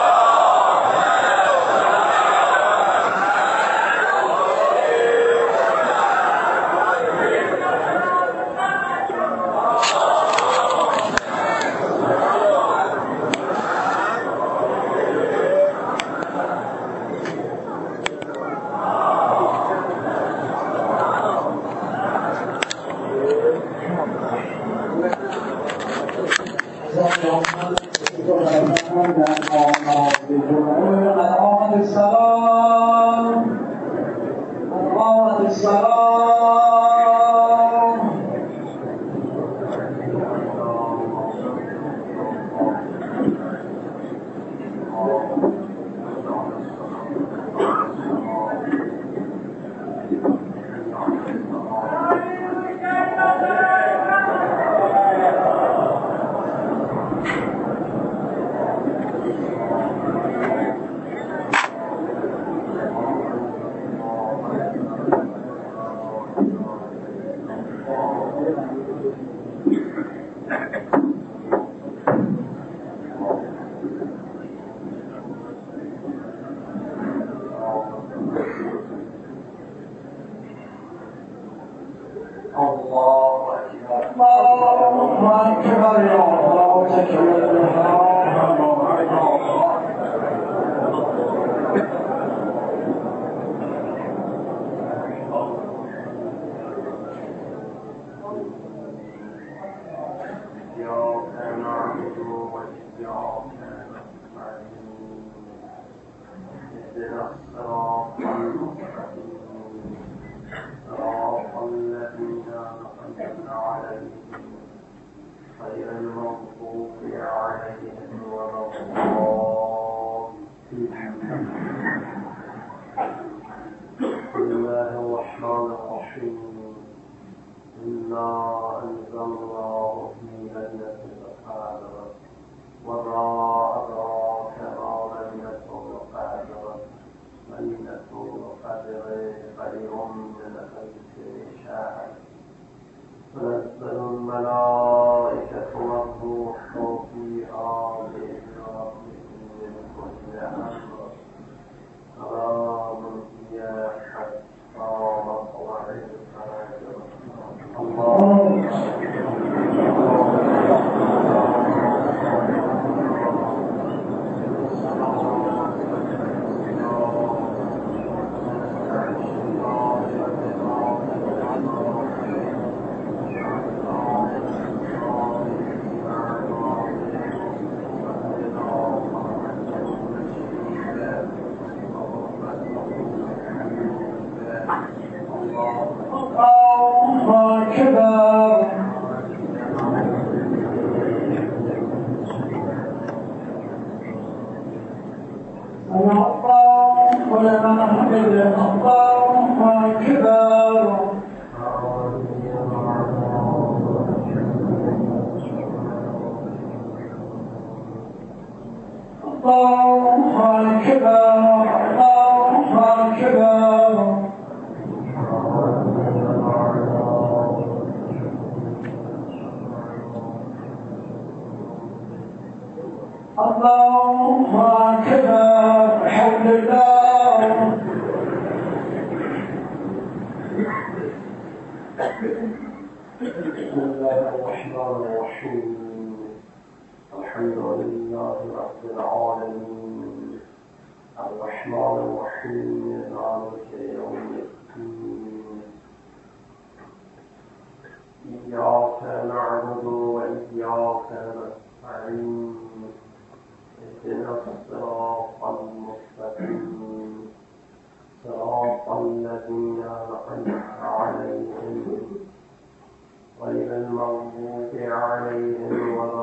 غير المغضوب عليهم ولا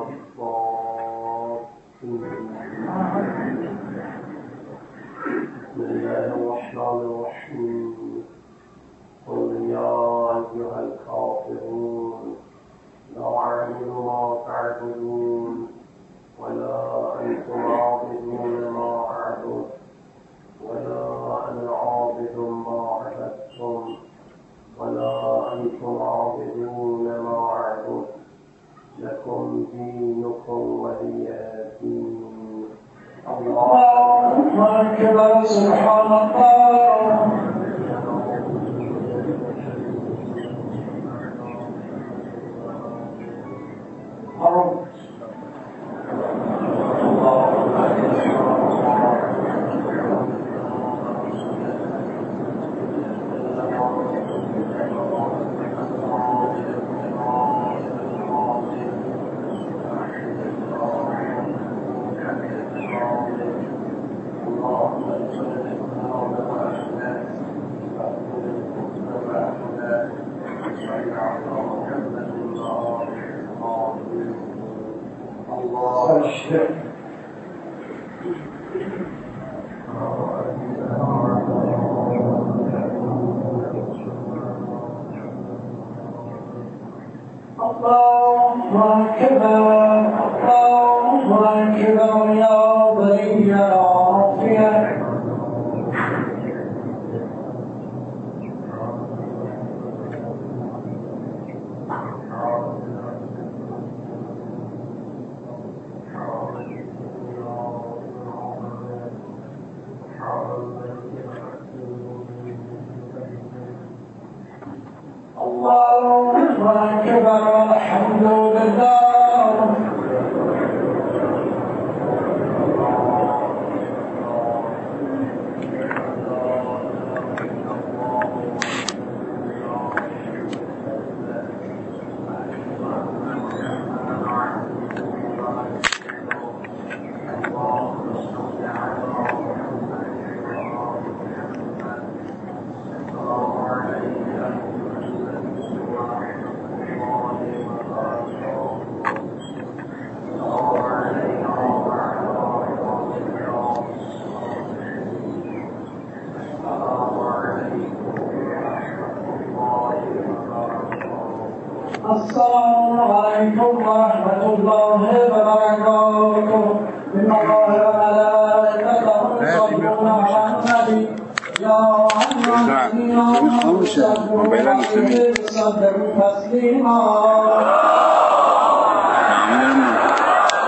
الضالين. بسم الله الرحمن الرحيم. قل يا أيها الكافرون لا أعبد ما تعبدون ولا أنتم عابدون ما أعبد ولا أنا عابد ما عبدتم ولا أنتم عابدون ما أعبد لكم دينكم ولي دين. الله أكبر. سبحان الله.
السلام عليكم ورحمة الله وبركاته. إن الله وملائكته يصلون على النبي يا أيها الذين آمنوا صلوا عليه وسلموا تسليما.